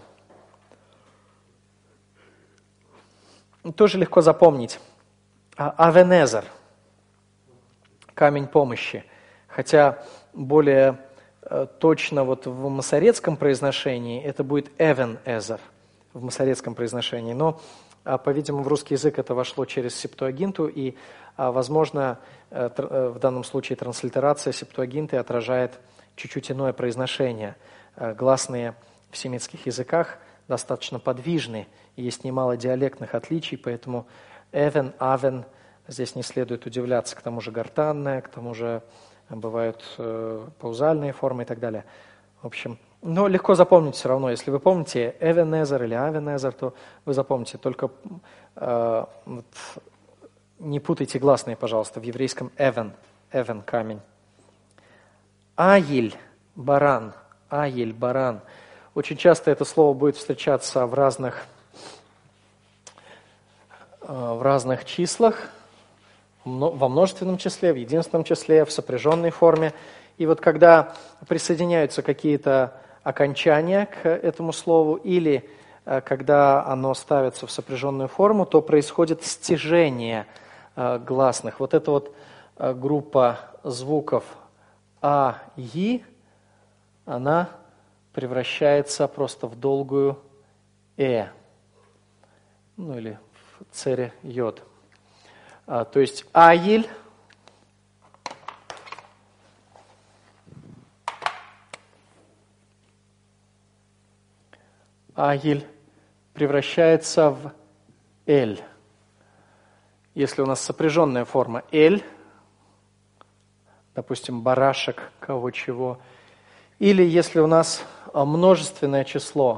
Тоже легко запомнить. Авенезер – камень помощи. Хотя более точно вот в масорецком произношении это будет Эвен-эзер в масорецком произношении. Но, по-видимому, в русский язык это вошло через Септуагинту, и, возможно, в данном случае транслитерация Септуагинты отражает чуть-чуть иное произношение. Гласные в семитских языках достаточно подвижны, и есть немало диалектных отличий, поэтому Эвен, Авен здесь не следует удивляться, к тому же гортанная, к тому же бывают паузальные формы и так далее. В общем, но легко запомнить все равно. Если вы помните Эвенезер или Авенезер, то вы запомните. Только не путайте гласные, пожалуйста, в еврейском Эвен. Эвен – камень. Аиль – баран. Аиль – баран. Очень часто это слово будет встречаться в разных числах. Во множественном числе, в единственном числе, в сопряженной форме. И вот когда присоединяются какие-то окончания к этому слову, или когда оно ставится в сопряженную форму, то происходит стяжение гласных. Вот эта вот группа звуков А, И, она превращается просто в долгую Э, ну или в цере Йод. То есть Аиль, Аиль превращается в Эль. Если у нас сопряженная форма Эль, допустим, барашек, кого чего, или если у нас множественное число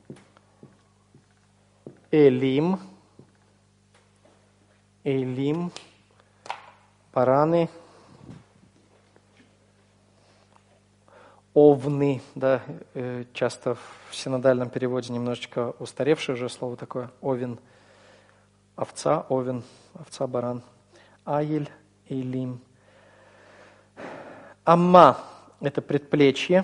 Элим, Эйлим, бараны, овны, да, часто в синодальном переводе немножечко устаревшее уже слово такое, овен, овца, овен, овца, баран, аиль, эйлим. Амма – это предплечье,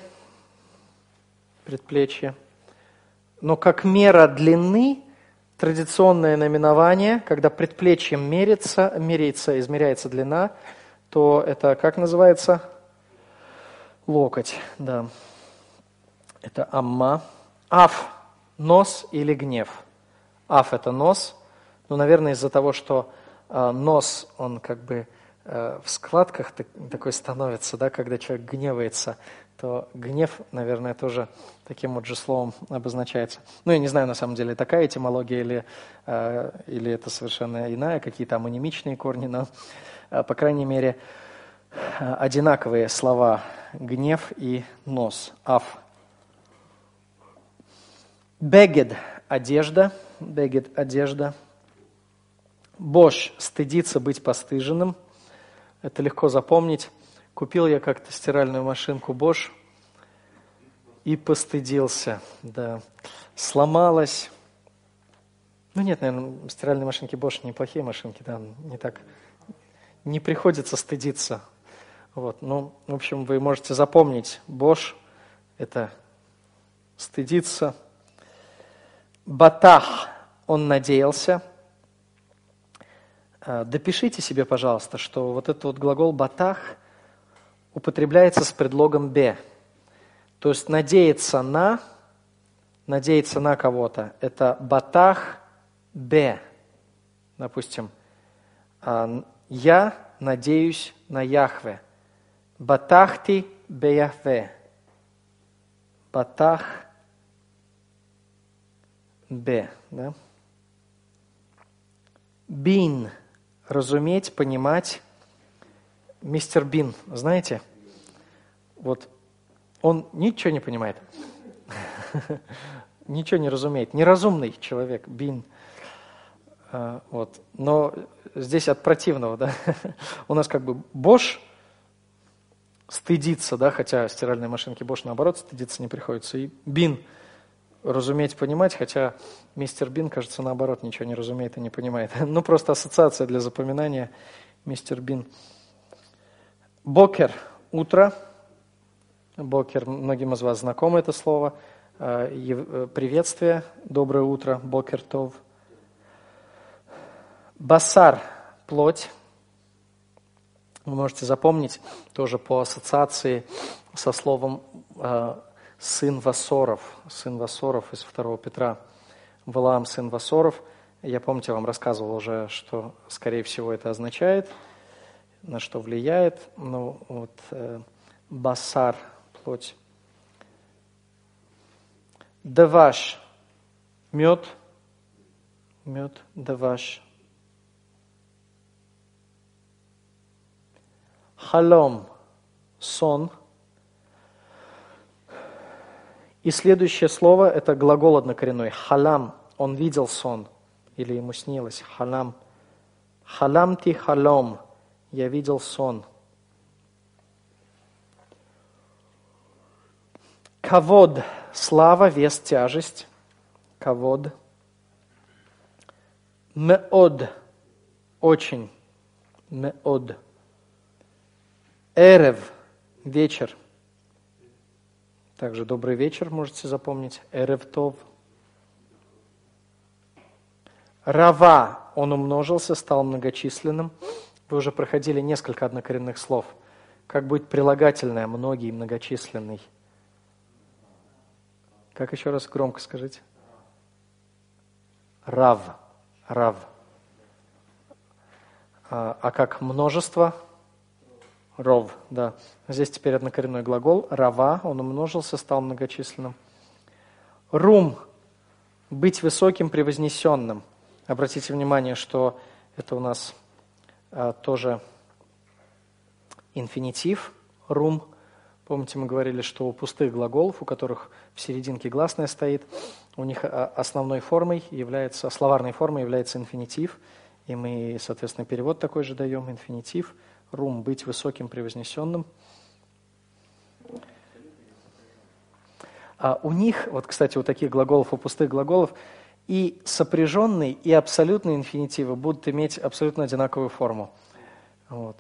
но как мера длины традиционное наименование, когда предплечьем измеряется длина, то это как называется? Локоть, да. Это амма. Аф – нос или гнев. Аф – это нос, но, наверное, из-за того, что нос, он как бы в складках такой становится, да, когда человек гневается, то гнев, наверное, тоже таким вот же словом обозначается. Ну, я не знаю, на самом деле, такая этимология или это совершенно иная, какие-то амонимичные корни, но, по крайней мере, одинаковые слова гнев и нос, аф. Бегед – одежда, бегед – одежда. Бош – стыдиться, быть постыженным. Это легко запомнить. Купил я как-то стиральную машинку Bosch и постыдился. Да. Сломалась. Ну нет, наверное, стиральные машинки Bosch неплохие машинки, да, не приходится стыдиться. Вот. Ну, в общем, вы можете запомнить, Bosch – это стыдиться. Батах – он надеялся. Допишите себе, пожалуйста, что вот этот вот глагол «батах» употребляется с предлогом «бе». То есть надеяться на кого-то – это «батах бе». Допустим, «я надеюсь на Яхве». «Батахти бе Яхве». «Батах бе». Да? «Бин» – разуметь, понимать. Мистер Бин, знаете, вот он ничего не понимает, ничего не разумеет, неразумный человек, Бин. Вот. Но здесь от противного, да, у нас как бы Bosch стыдится, да, хотя стиральные машинки Bosch наоборот стыдиться не приходится, и Бин разуметь, понимать, хотя мистер Бин, кажется, наоборот ничего не разумеет и не понимает. Ну, просто ассоциация для запоминания, мистер Бин. Бокер – утро. Бокер, многим из вас знакомо это слово. Приветствие, доброе утро, бокер тов. Басар – плоть. Вы можете запомнить тоже по ассоциации со словом сын Васоров. Сын Васоров из 2 Петра. Валаам, сын Васоров. Я, помните, вам рассказывал уже, что, скорее всего, это означает, на что влияет. Ну, вот басар – плоть. Даваш – мед. Мед, даваш. Халом – сон. И следующее слово – это глагол однокоренной. Халам – он видел сон или ему снилось. Халам. Халамти халом – я видел сон. Кавод – слава, вес, тяжесть. Кавод. Меод – очень. Меод. Эрев – вечер. Также добрый вечер можете запомнить. Эрев тов. Рава – он умножился, стал многочисленным. Вы уже проходили несколько однокоренных слов. Как будет прилагательное многий, многочисленный? Как еще раз громко скажите? Рав. Рав. А как множество? Ров, да. Здесь теперь однокоренной глагол. Рава, он умножился, стал многочисленным. Рум. Быть высоким, превознесенным. Обратите внимание, что это у нас тоже инфинитив. Рум. Помните, мы говорили, что у пустых глаголов, у которых в серединке гласная стоит, у них основной формой является, словарной формой является инфинитив. И мы, соответственно, перевод такой же даем. Инфинитив. Рум – быть высоким, превознесенным. А у них, вот, кстати, у таких глаголов, у пустых глаголов, и сопряженный, и абсолютный инфинитивы будут иметь абсолютно одинаковую форму. Вот.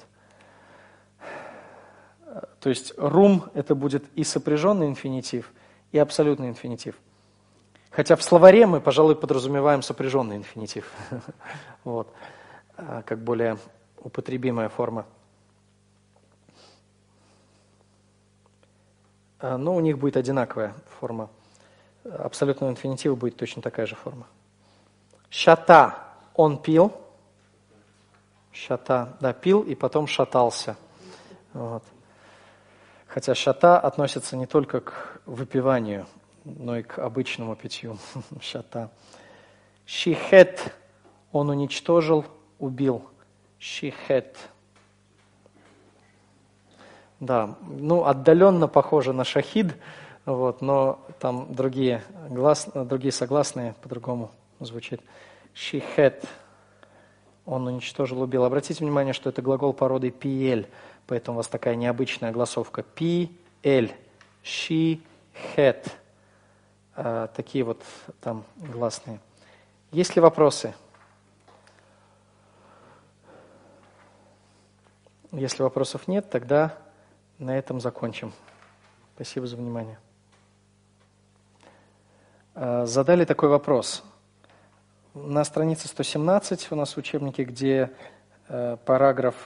То есть рум – это будет и сопряженный инфинитив, и абсолютный инфинитив. Хотя в словаре мы, пожалуй, подразумеваем сопряженный инфинитив. Вот. Как более употребимая форма. Но у них будет одинаковая форма. Абсолютного инфинитива будет точно такая же форма. Шата – он пил. Шата, да, пил и потом шатался. Вот. Хотя шата относится не только к выпиванию, но и к обычному питью. Шата. Шихет, он уничтожил, убил. Шихет. Да, ну отдаленно похоже на шахид, вот, но там другие согласные по-другому звучат. Шихет, он уничтожил, убил. Обратите внимание, что это глагол породы пиэль, поэтому у вас такая необычная гласовка. Пи-эль, ши-хет. Такие вот там гласные. Есть ли вопросы? Если вопросов нет, тогда на этом закончим. Спасибо за внимание. Задали такой вопрос. На странице 117 у нас в учебнике, где параграф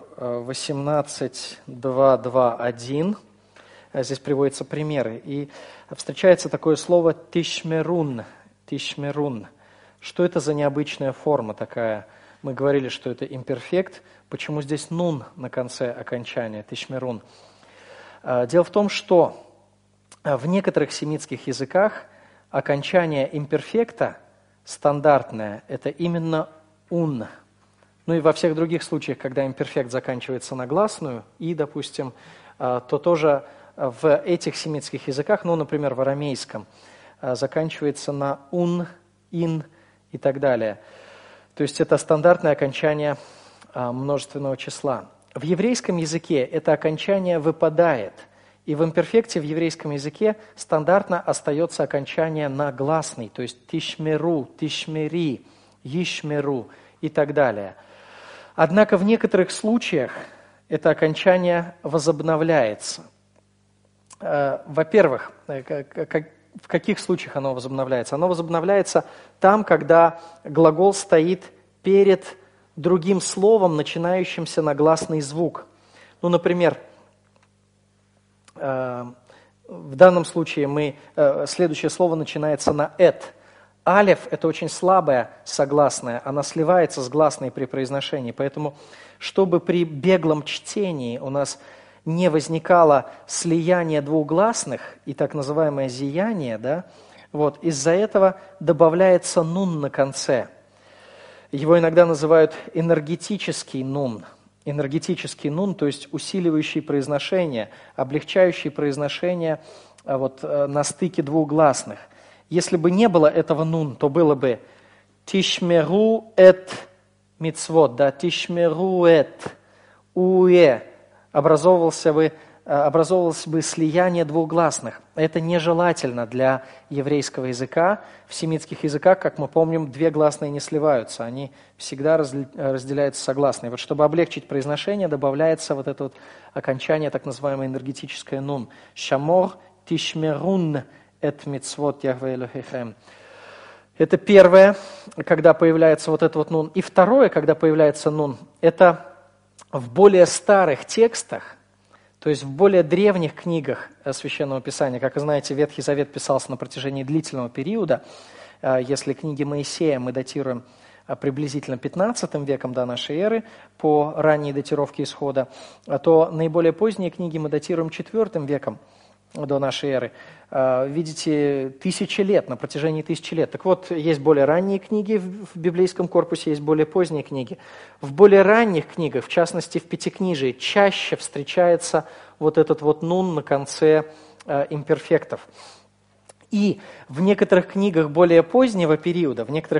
18.2.2.1, здесь приводятся примеры. И встречается такое слово тишмерун. Тишмерун. Что это за необычная форма такая? Мы говорили, что это имперфект. Почему здесь нун на конце окончания, тишмерун? Дело в том, что в некоторых семитских языках окончание имперфекта стандартное – это именно ун. Ну и во всех других случаях, когда имперфект заканчивается на гласную «и», допустим, то тоже в этих семитских языках, ну, например, в арамейском, заканчивается на ун, ин и так далее. То есть это стандартное окончание множественного числа. В еврейском языке это окончание выпадает, и в имперфекте в еврейском языке стандартно остается окончание на гласный, то есть тишмеру, тишмери, ишмеру и так далее. Однако в некоторых случаях это окончание возобновляется. Во-первых, в каких случаях оно возобновляется? Оно возобновляется там, когда глагол стоит перед другим словом, начинающимся на гласный звук. Ну, например, в данном случае следующее слово начинается на «эт». Алеф – это очень слабая согласная, она сливается с гласной при произношении. Поэтому, чтобы при беглом чтении у нас не возникало слияние двух гласных и так называемое зияние, да, вот, из-за этого добавляется нун на конце. Его иногда называют энергетический нун. Энергетический нун, то есть усиливающий произношение, облегчающий произношение вот, на стыке двух гласных. Если бы не было этого нун, то было бы тишмеру эт мицвот, да, тишмеру эт уэ, образовывалось бы слияние двух гласных. Это нежелательно для еврейского языка. В семитских языках, как мы помним, две гласные не сливаются, они всегда разделяются согласные. Вот чтобы облегчить произношение, добавляется вот это вот окончание, так называемое энергетическое нун. Шамор тишмерун эт мицвот Яхве Элохейхем. Это первое, когда появляется вот это вот нун. И второе, когда появляется нун, это в более старых текстах, то есть в более древних книгах Священного Писания. Как вы знаете, Ветхий Завет писался на протяжении длительного периода. Если книги Моисея мы датируем приблизительно 15 веком до нашей эры по ранней датировке Исхода, то наиболее поздние книги мы датируем 4 веком до нашей эры. Видите, 1000 лет, на протяжении 1000 лет. Так вот, есть более ранние книги в библейском корпусе, есть более поздние книги. В более ранних книгах, в частности в Пятикнижии, чаще встречается вот этот вот нун на конце имперфектов. И в некоторых книгах более позднего периода,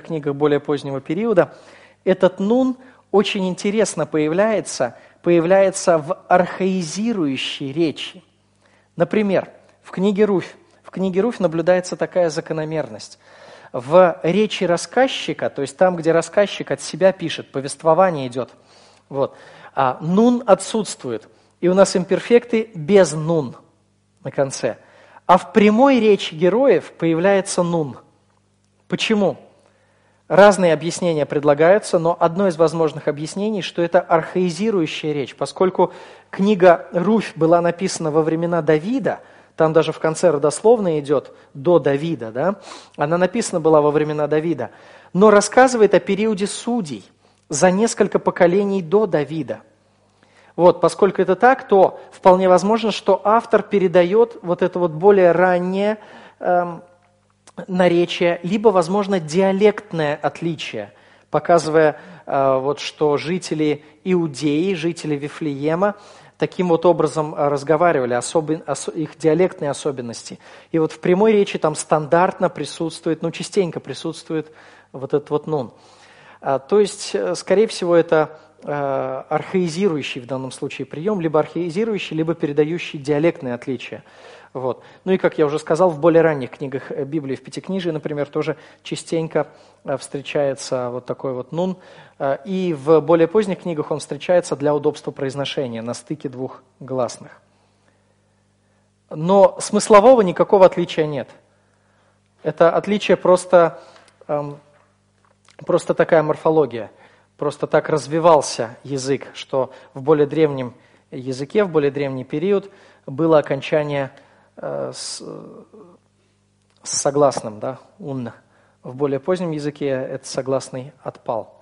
этот нун очень интересно появляется в архаизирующей речи. Например, в книге Руфь наблюдается такая закономерность. В речи рассказчика, то есть там, где рассказчик от себя пишет, повествование идет, вот, нун отсутствует. И у нас имперфекты без нун на конце. А в прямой речи героев появляется нун. Почему? Разные объяснения предлагаются, но одно из возможных объяснений, что это архаизирующая речь. Поскольку книга Руфь была написана во времена Давида, там даже в конце родословная идет до Давида, да? Она написана была во времена Давида, но рассказывает о периоде судей. за несколько поколений до Давида. Вот, поскольку это так, то вполне возможно, что автор передает вот это вот более раннее наречие, либо, возможно, диалектное отличие, показывая, вот, что жители Иудеи, жители Вифлеема таким вот образом разговаривали, их диалектные особенности. И вот в прямой речи там стандартно присутствует, частенько присутствует вот этот вот нун. То есть, скорее всего, это архаизирующий в данном случае прием, либо архаизирующий, либо передающий диалектные отличия. Вот. Ну и, как я уже сказал, в более ранних книгах Библии, в Пятикнижии, например, тоже частенько встречается вот такой вот нун. И в более поздних книгах он встречается для удобства произношения, на стыке двух гласных. Но смыслового никакого отличия нет. Это отличие просто такая морфология. Просто так развивался язык, что в более древнем языке, в более древний период было окончание с согласным, да, ун. В более позднем языке этот согласный отпал.